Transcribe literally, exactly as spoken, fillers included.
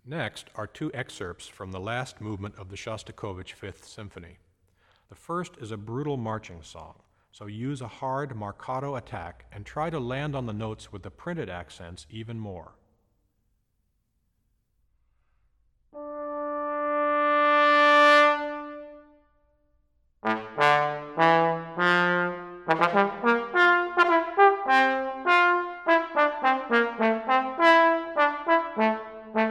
Next are two excerpts from the last movement of the Shostakovich Fifth Symphony. The first is a brutal marching song, so use a hard marcato attack and try to land on the notes with the printed accents even more.